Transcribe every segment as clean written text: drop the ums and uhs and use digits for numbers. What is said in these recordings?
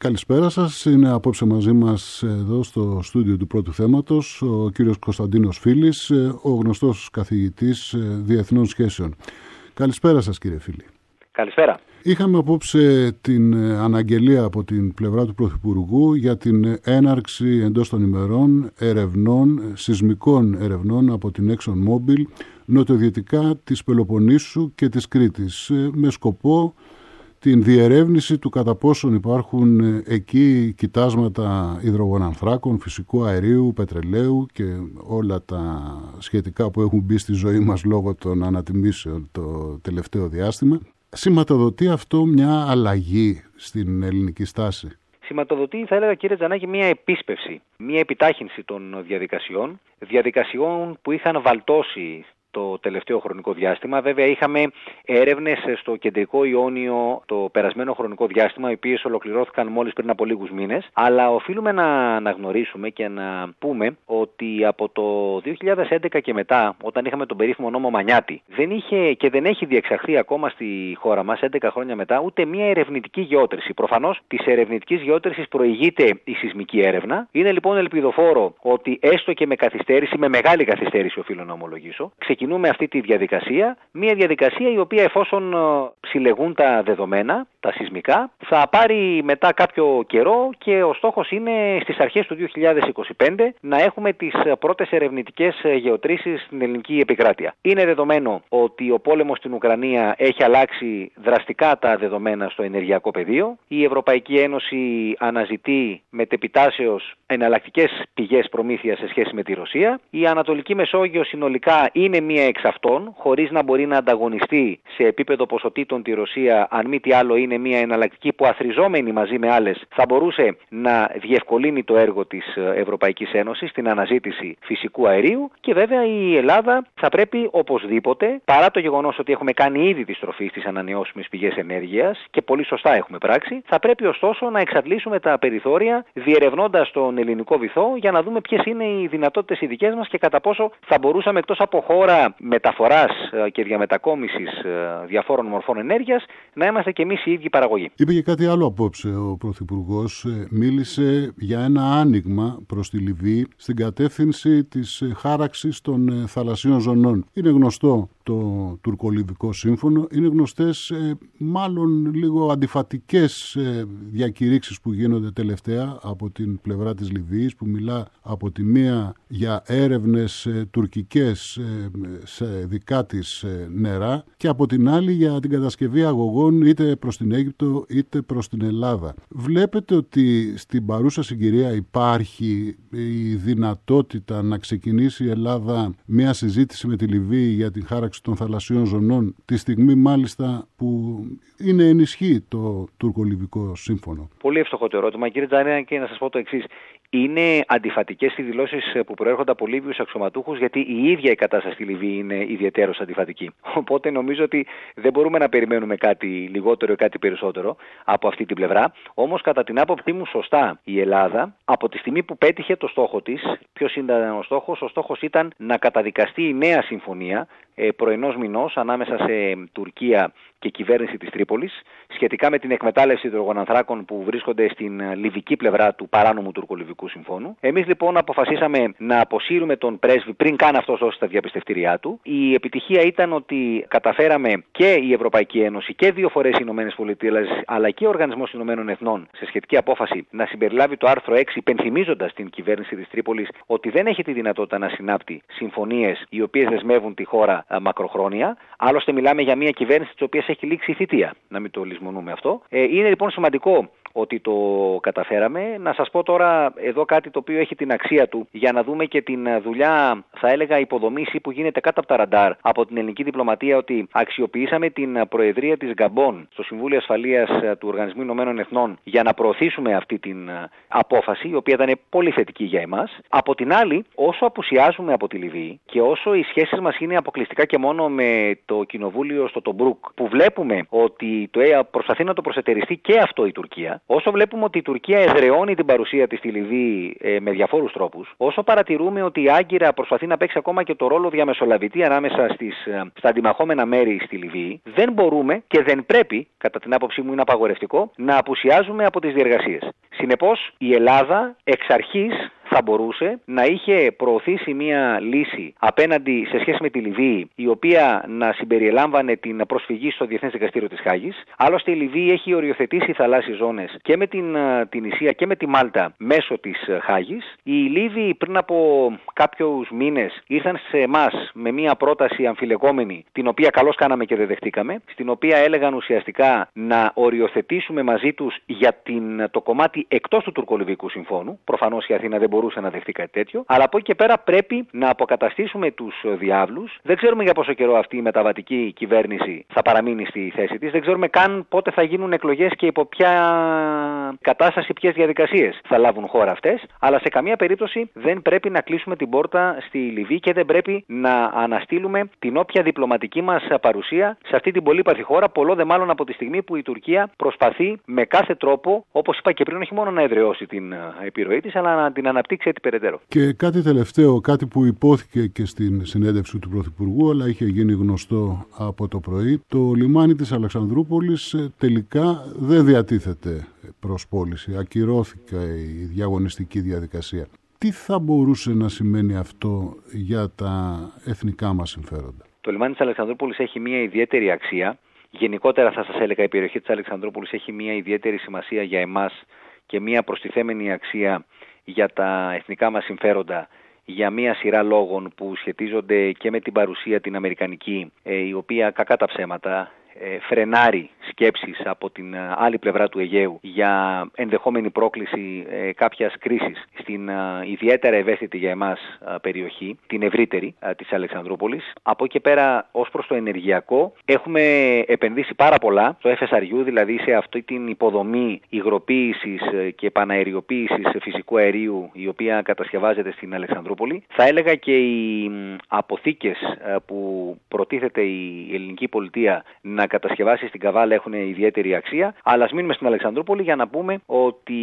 Καλησπέρα σας. Είναι απόψε μαζί μας εδώ στο στούντιο του Πρώτου Θέματος ο κύριος Κωνσταντίνος Φίλης, ο γνωστός καθηγητής διεθνών σχέσεων. Καλησπέρα σας, κύριε Φίλη. Καλησπέρα. Είχαμε απόψε την αναγγελία από την πλευρά του Πρωθυπουργού για την έναρξη εντός των ημερών ερευνών, σεισμικών ερευνών από την ExxonMobil νοτιοδυτικά της Πελοποννήσου και της Κρήτης, με σκοπό την διερεύνηση του κατά πόσον υπάρχουν εκεί κοιτάσματα υδρογονανθράκων, φυσικού αερίου, πετρελαίου και όλα τα σχετικά που έχουν μπει στη ζωή μας λόγω των ανατιμήσεων το τελευταίο διάστημα. Σηματοδοτεί αυτό μια αλλαγή στην ελληνική στάση? Σηματοδοτεί, θα έλεγα, κύριε Τζανάκη, μια επίσπευση, μια επιτάχυνση των διαδικασιών που είχαν βαλτώσει το τελευταίο χρονικό διάστημα. Βέβαια, είχαμε έρευνες στο κεντρικό Ιόνιο το περασμένο χρονικό διάστημα, οι οποίες ολοκληρώθηκαν μόλις πριν από λίγους μήνες. Αλλά οφείλουμε να αναγνωρίσουμε και να πούμε ότι από το 2011 και μετά, όταν είχαμε τον περίφημο νόμο Μανιάτη, δεν είχε και δεν έχει διεξαχθεί ακόμα στη χώρα μας, 11 χρόνια μετά, ούτε μια ερευνητική γεώτρηση. Προφανώς της ερευνητικής γεώτρησης προηγείται η σεισμική έρευνα. Είναι λοιπόν ελπιδοφόρο ότι έστω και με καθυστέρηση, με μεγάλη καθυστέρηση, οφείλω να ομολογήσω, ξεκινούμε αυτή τη διαδικασία, μια διαδικασία η οποία, εφόσον συλλεγούν τα δεδομένα, τα σεισμικά, θα πάρει μετά κάποιο καιρό και ο στόχος είναι στις αρχές του 2025 να έχουμε τις πρώτες ερευνητικές γεωτρήσεις στην ελληνική επικράτεια. Είναι δεδομένο ότι ο πόλεμος στην Ουκρανία έχει αλλάξει δραστικά τα δεδομένα στο ενεργειακό πεδίο. Η Ευρωπαϊκή Ένωση αναζητεί μετεπιτάσεως εναλλακτικές πηγές προμήθειας σε σχέση με τη Ρωσία. Η Ανατολική Μεσόγειο συνολικά είναι μία εξ αυτών, χωρίς να μπορεί να ανταγωνιστεί σε επίπεδο ποσοτήτων τη Ρωσία. Αν μη τι άλλο, είναι μία εναλλακτική που, αθροιζόμενη μαζί με άλλες, θα μπορούσε να διευκολύνει το έργο της Ευρωπαϊκής Ένωσης στην αναζήτηση φυσικού αερίου. Και βέβαια η Ελλάδα θα πρέπει οπωσδήποτε, παρά το γεγονός ότι έχουμε κάνει ήδη τη στροφή στις ανανεώσιμες πηγές ενέργειας και πολύ σωστά έχουμε πράξει, θα πρέπει ωστόσο να εξαντλήσουμε τα περιθώρια διερευνώντας τον ελληνικό βυθό για να δούμε ποιες είναι οι δυνατότητες οι δικές μας και κατά πόσο θα μπορούσαμε, εκτός από χώρα μεταφοράς και διαμετακόμισης διαφόρων μορφών ενέργειας, να είμαστε και εμείς οι ίδιοι παραγωγοί. Είπε και κάτι άλλο απόψε ο Πρωθυπουργός. Μίλησε για ένα άνοιγμα προς τη Λιβύη στην κατεύθυνση της χάραξης των θαλασσίων ζωνών. Είναι γνωστό το τουρκολιβικό σύμφωνο, είναι γνωστές μάλλον λίγο αντιφατικές διακηρύξεις που γίνονται τελευταία από την πλευρά της Λιβύης, που μιλά από τη μία για έρευνες τουρκικές σε δικά της νερά και από την άλλη για την κατασκευή αγωγών είτε προς την Αίγυπτο είτε προς την Ελλάδα. Βλέπετε ότι στην παρούσα συγκυρία υπάρχει η δυνατότητα να ξεκινήσει η Ελλάδα μια συζήτηση με τη Λιβύη για την χάραξη των θαλασσίων ζωνών, τη στιγμή μάλιστα που είναι ενισχύ το τουρκολιβικό σύμφωνο? Πολύ εύστοχο το ερώτημα, κύριε Τζανάκη, και να σας πω το εξής. Είναι αντιφατικές οι δηλώσεις που προέρχονται από Λίβιους αξιωματούχους, γιατί η ίδια η κατάσταση στη Λιβύη είναι ιδιαιτέρως αντιφατική. Οπότε νομίζω ότι δεν μπορούμε να περιμένουμε κάτι λιγότερο ή κάτι περισσότερο από αυτή την πλευρά. Όμως, κατά την άποψή μου, σωστά η Ελλάδα, από τη στιγμή που πέτυχε το στόχο της, ποιος ήταν ο στόχος? Ο στόχος ήταν να καταδικαστεί η νέα συμφωνία προενός μηνός ανάμεσα σε Τουρκία και κυβέρνηση της Τρίπολης σχετικά με την εκμετάλλευση υδρογονανθράκων που βρίσκονται στην λιβική πλευρά του παράνομου τουρκολιβικού συμφώνου. Εμείς λοιπόν αποφασίσαμε να αποσύρουμε τον πρέσβη πριν καν αυτός δώσει τα διαπιστευτήριά του. Η επιτυχία ήταν ότι καταφέραμε και η Ευρωπαϊκή Ένωση και δύο φορές οι Ηνωμένες Πολιτείες αλλά και ο Οργανισμός Ηνωμένων Εθνών σε σχετική απόφαση να συμπεριλάβει το άρθρο 6, υπενθυμίζοντας την κυβέρνηση της Τρίπολης ότι δεν έχει τη δυνατότητα να συνάπτει συμφωνίες οι οποίες δεσμεύουν τη χώρα μακροχρόνια. Άλλωστε, μιλάμε για μια κυβέρνηση της οποίας έχει λήξει η θητεία, να μην το λησμονούμε αυτό. Είναι λοιπόν σημαντικό ότι το καταφέραμε. Να σας πω τώρα εδώ κάτι το οποίο έχει την αξία του για να δούμε και την δουλειά, θα έλεγα, υποδομής που γίνεται κάτω από τα ραντάρ από την ελληνική διπλωματία, ότι αξιοποιήσαμε την προεδρία της Γκαμπών στο Συμβούλιο Ασφαλείας του Οργανισμού Ηνωμένων Εθνών για να προωθήσουμε αυτή την απόφαση, η οποία ήταν πολύ θετική για εμάς. Από την άλλη, όσο απουσιάζουμε από τη Λιβύη και όσο οι σχέσεις μας είναι αποκλειστικά και μόνο με το κοινοβούλιο στο Τομπρούκ, που βλέπουμε ότι προσπαθεί να το προσετεριστεί και αυτό η Τουρκία, όσο βλέπουμε ότι η Τουρκία εδραιώνει την παρουσία της στη Λιβύη με διαφόρους τρόπους, όσο παρατηρούμε ότι η Άγκυρα προσπαθεί να παίξει ακόμα και το ρόλο διαμεσολαβητή ανάμεσα στα αντιμαχόμενα μέρη στη Λιβύη, δεν μπορούμε και δεν πρέπει, κατά την άποψή μου είναι απαγορευτικό, να απουσιάζουμε από τις διεργασίες. Συνεπώς, η Ελλάδα εξ αρχής θα μπορούσε να είχε προωθήσει μια λύση απέναντι σε σχέση με τη Λιβύη, η οποία να συμπεριελάμβανε την προσφυγή στο Διεθνές Δικαστήριο της Χάγης. Άλλωστε, η Λιβύη έχει οριοθετήσει θαλάσσιες ζώνες και με την Ισία και με τη Μάλτα μέσω της Χάγης. Οι Λίβοι πριν από κάποιους μήνες ήρθαν σε εμάς με μια πρόταση αμφιλεγόμενη, την οποία καλώς κάναμε και δεν δεχτήκαμε, στην οποία έλεγαν ουσιαστικά να οριοθετήσουμε μαζί τους για το κομμάτι εκτός του τουρκολιβικού συμφώνου. Προφανώς η Αθήνα δεν μπορούσε να δεχτεί κάτι τέτοιο, αλλά από εκεί και πέρα πρέπει να αποκαταστήσουμε τους διάβλους. Δεν ξέρουμε για πόσο καιρό αυτή η μεταβατική κυβέρνηση θα παραμείνει στη θέση της. Δεν ξέρουμε καν πότε θα γίνουν εκλογές και υπό ποια κατάσταση, ποιες διαδικασίες θα λάβουν χώρα αυτές. Αλλά σε καμία περίπτωση δεν πρέπει να κλείσουμε την πόρτα στη Λιβύη και δεν πρέπει να αναστείλουμε την όποια διπλωματική μας παρουσία σε αυτή την πολύπαθη χώρα. Πολλό δε μάλλον από τη στιγμή που η Τουρκία προσπαθεί με κάθε τρόπο, όπως είπα και πριν, όχι μόνο να εδραιώσει την επιρροή της, αλλά να την αναπτύξει έτσι περαιτέρω. Και κάτι τελευταίο, κάτι που υπόθηκε και στην συνέντευξη του Πρωθυπουργού, αλλά είχε γίνει γνωστό από το πρωί, το λιμάνι της Αλεξανδρούπολης τελικά δεν διατίθεται προς πώληση. Ακυρώθηκε η διαγωνιστική διαδικασία. Τι θα μπορούσε να σημαίνει αυτό για τα εθνικά μας συμφέροντα? Το λιμάνι της Αλεξανδρούπολης έχει μια ιδιαίτερη αξία. Γενικότερα θα σας έλεγα η περιοχή της Αλεξανδρούπολης έχει μια ιδιαίτερη σημασία για εμάς και μια προστιθέμενη αξία για τα εθνικά μας συμφέροντα, για μια σειρά λόγων που σχετίζονται και με την παρουσία την αμερικανική, η οποία κακά τα ψέματα φρενάρει σκέψεις από την άλλη πλευρά του Αιγαίου για ενδεχόμενη πρόκληση κάποιας κρίσης στην ιδιαίτερα ευαίσθητη για εμάς περιοχή, την ευρύτερη της Αλεξανδρούπολης. Από εκεί πέρα, ως προς το ενεργειακό, έχουμε επενδύσει πάρα πολλά στο FSRU, δηλαδή σε αυτή την υποδομή υγροποίησης και επαναεριοποίησης φυσικού αερίου, η οποία κατασκευάζεται στην Αλεξανδρούπολη. Θα έλεγα και οι αποθήκες που προτίθεται η ελληνική πολιτεία να κατασκευάσει στην Καβάλα έχουν ιδιαίτερη αξία, αλλά ας μείνουμε στην Αλεξανδρούπολη για να πούμε ότι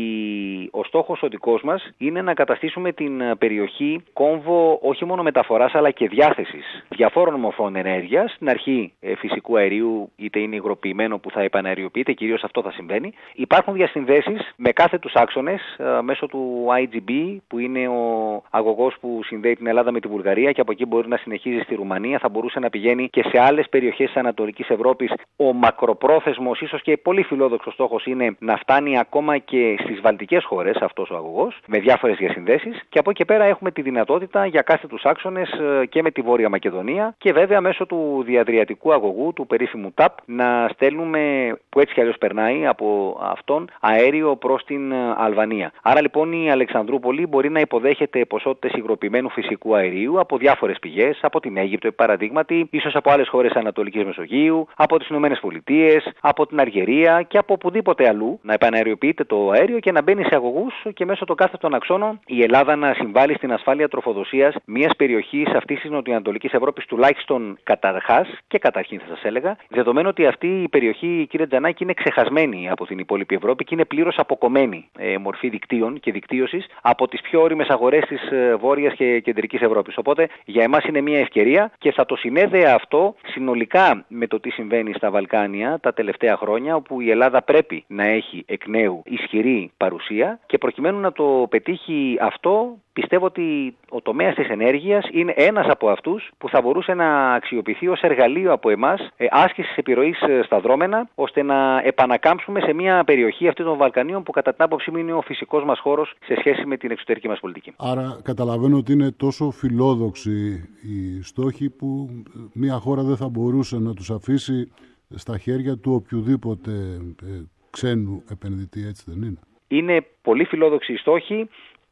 ο στόχος ο δικός μας είναι να καταστήσουμε την περιοχή κόμβο όχι μόνο μεταφοράς αλλά και διάθεσης διαφόρων μορφών ενέργειας, στην αρχή φυσικού αερίου, είτε είναι υγροποιημένο που θα επαναεριοποιείται, κυρίως αυτό θα συμβαίνει. Υπάρχουν διασυνδέσεις με κάθε τους άξονες μέσω του IGB, που είναι ο αγωγός που συνδέει την Ελλάδα με τη Βουλγαρία και από εκεί μπορεί να συνεχίζει στη Ρουμανία, θα μπορούσε να πηγαίνει και σε άλλες περιοχές της Ανατολικής Ευρώπης. Ο μακροπρόθεσμος, ίσως και πολύ φιλόδοξος στόχος είναι να φτάνει ακόμα και στις βαλτικές χώρες αυτός ο αγωγός, με διάφορες διασυνδέσεις, και από εκεί πέρα έχουμε τη δυνατότητα για κάθε τους άξονες και με τη Βόρεια Μακεδονία και βέβαια μέσω του διαδριατικού αγωγού, του περίφημου TAP, να στέλνουμε, που έτσι κι αλλιώς περνάει από αυτόν, αέριο προς την Αλβανία. Άρα λοιπόν η Αλεξανδρούπολη μπορεί να υποδέχεται ποσότητες υγροποιημένου φυσικού αερίου από διάφορες πηγές, από την Αίγυπτο παραδείγματι, ίσως από άλλες χώρες Ανατολικής Μεσογείου, από τις Ηνωμένες Πολιτείες, από την Αλγερία και από οπουδήποτε αλλού, να επαναεριοποιείται το αέριο και να μπαίνει σε αγωγούς και μέσω των κάθετων αξώνων η Ελλάδα να συμβάλλει στην ασφάλεια τροφοδοσίας μιας περιοχής αυτής της νοτιοανατολικής Ευρώπης, τουλάχιστον καταρχάς και καταρχήν θα σας έλεγα, δεδομένου ότι αυτή η περιοχή, κύριε Τζανάκη, είναι ξεχασμένη από την υπόλοιπη Ευρώπη και είναι πλήρως αποκομμένη μορφή δικτύων και δικτύωσης από τις πιο ώριμες αγορές της Βόρειας και Κεντρικής Ευρώπης. Οπότε για εμάς είναι μια ευκαιρία και θα το συνέδεα αυτό συνολικά με το τι συμβαίνει στα Βαλκάνια τα τελευταία χρόνια, όπου η Ελλάδα πρέπει να έχει εκ νέου ισχυρή παρουσία και προκειμένου να το πετύχει αυτό, πιστεύω ότι ο τομέας της ενέργειας είναι ένας από αυτούς που θα μπορούσε να αξιοποιηθεί ως εργαλείο από εμάς άσκησης επιρροής στα δρόμενα, ώστε να επανακάμψουμε σε μια περιοχή αυτή των Βαλκανίων που κατά την άποψή μου είναι ο φυσικός μας χώρος σε σχέση με την εξωτερική μας πολιτική. Άρα καταλαβαίνω ότι είναι τόσο φιλόδοξοι οι στόχοι που μια χώρα δεν θα μπορούσε να τους αφήσει στα χέρια του οποιοδήποτε ξένου επενδυτή, έτσι δεν είναι? Είναι πολύ φιλόδοξοι οι στόχοι.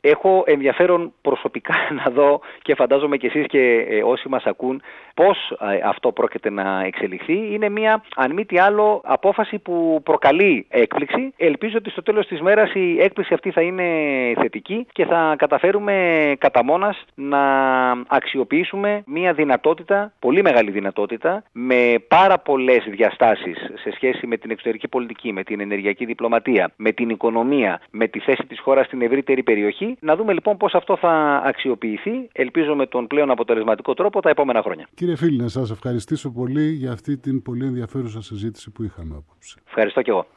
Έχω ενδιαφέρον προσωπικά να δω και φαντάζομαι και εσείς και όσοι μας ακούν πώς αυτό πρόκειται να εξελιχθεί. Είναι μια, αν μη τι άλλο, απόφαση που προκαλεί έκπληξη. Ελπίζω ότι στο τέλος της μέρας η έκπληξη αυτή θα είναι θετική και θα καταφέρουμε κατά μόνας να αξιοποιήσουμε μια δυνατότητα, πολύ μεγάλη δυνατότητα, με πάρα πολλές διαστάσεις σε σχέση με την εξωτερική πολιτική, με την ενεργειακή διπλωματία, με την οικονομία, με τη θέση της χώρας στην ευρύτερη περιοχή. Να δούμε λοιπόν πώς αυτό θα αξιοποιηθεί, ελπίζω με τον πλέον αποτελεσματικό τρόπο τα επόμενα χρόνια. Κύριε Φίλη, να σας ευχαριστήσω πολύ για αυτή την πολύ ενδιαφέρουσα συζήτηση που είχαμε απόψε. Ευχαριστώ και εγώ.